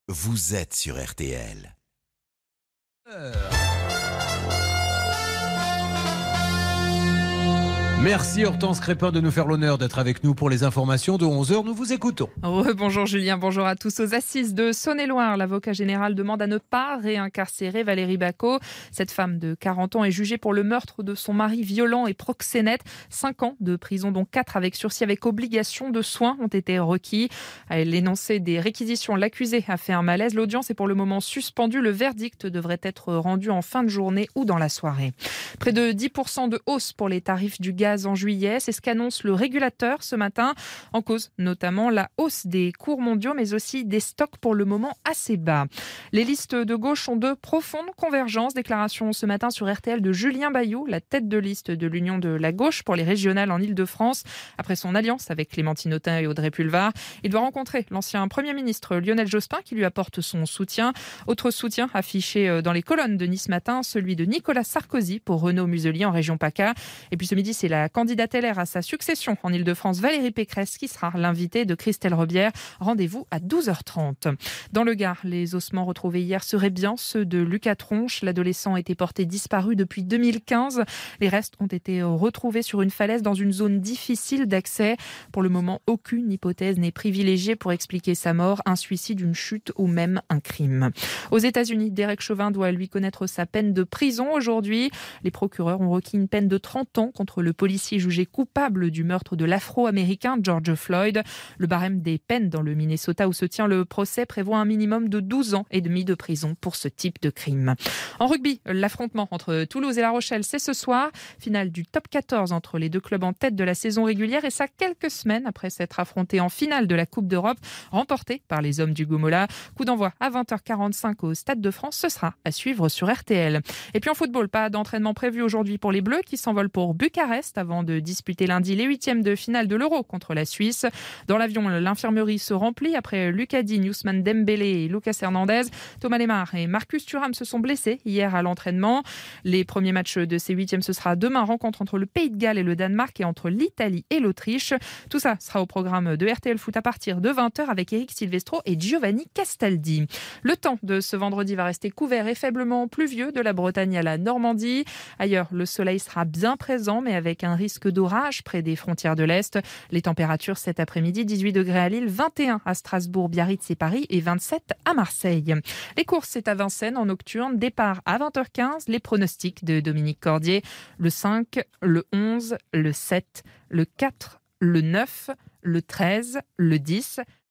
vous êtes sur RTL. Merci Hortense Crépin de nous faire l'honneur d'être avec nous pour les informations de 11h. Nous vous écoutons. Bonjour Julien, bonjour à tous. Aux assises de Saône-et-Loire, l'avocat général demande à ne pas réincarcérer Valérie Bacot. Cette femme de 40 ans est jugée pour le meurtre de son mari violent et proxénète. 5 ans de prison, dont 4 avec sursis avec obligation de soins ont été requis. À l'énoncé des réquisitions, l'accusé a fait un malaise. L'audience est pour le moment suspendue. Le verdict devrait être rendu en fin de journée ou dans la soirée. Près de 10% de hausse pour les tarifs du gaz en juillet, c'est ce qu'annonce le régulateur ce matin. En cause notamment la hausse des cours mondiaux, mais aussi des stocks pour le moment assez bas. Les listes de gauche ont de profondes convergences. Déclaration ce matin sur RTL de Julien Bayou, la tête de liste de l'Union de la gauche pour les régionales en Ile-de-France. Après son alliance avec Clémentine Autain et Audrey Pulvar, il doit rencontrer l'ancien Premier ministre Lionel Jospin qui lui apporte son soutien. Autre soutien affiché dans les colonnes de Nice Matin, celui de Nicolas Sarkozy pour Renaud Muselier en région PACA. Et puis ce midi, c'est la candidate LR à sa succession en Ile-de-France, Valérie Pécresse, qui sera l'invitée de Christelle Robière. Rendez-vous à 12h30. Dans le Gard, les ossements retrouvés hier seraient bien ceux de Lucas Tronche. L'adolescent était porté disparu depuis 2015. Les restes ont été retrouvés sur une falaise dans une zone difficile d'accès. Pour le moment, aucune hypothèse n'est privilégiée pour expliquer sa mort, un suicide, une chute ou même un crime. Aux États-Unis, Derek Chauvin doit lui connaître sa peine de prison aujourd'hui. Les procureurs ont requis une peine de 30 ans contre le policier jugé coupable du meurtre de l'Afro-Américain George Floyd. Le barème des peines dans le Minnesota où se tient le procès prévoit un minimum de 12 ans et demi de prison pour ce type de crime. En rugby, l'affrontement entre Toulouse et La Rochelle, c'est ce soir. Finale du top 14 entre les deux clubs en tête de la saison régulière et ça quelques semaines après s'être affrontés en finale de la Coupe d'Europe, remportée par les hommes du Goumola. Coup d'envoi à 20h45 au Stade de France. Ce sera à suivre sur RTL. Et puis en football, pas d'entraînement prévu aujourd'hui pour les Bleus qui s'envolent pour Bucarest avant de disputer lundi les 8e de finale de l'Euro contre la Suisse. Dans l'avion, l'infirmerie se remplit après Lucas Digne, Ousmane Dembélé et Lucas Hernandez. Thomas Lemar et Marcus Thuram se sont blessés hier à l'entraînement. Les premiers matchs de ces 8e, ce sera demain, rencontre entre le Pays de Galles et le Danemark et entre l'Italie et l'Autriche. Tout ça sera au programme de RTL Foot à partir de 20h avec Eric Silvestro et Giovanni Castaldi. Le temps de ce vendredi va rester couvert et faiblement pluvieux de la Bretagne à la Normandie. Ailleurs, le soleil sera bien présent mais avec un risque d'orage près des frontières de l'Est. Les températures cet après-midi, 18 degrés à Lille, 21 à Strasbourg, Biarritz et Paris et 27 à Marseille. Les courses, c'est à Vincennes en nocturne. Départ à 20h15. Les pronostics de Dominique Cordier. Le 5, le 11, le 7, le 4, le 9, le 13, le 10,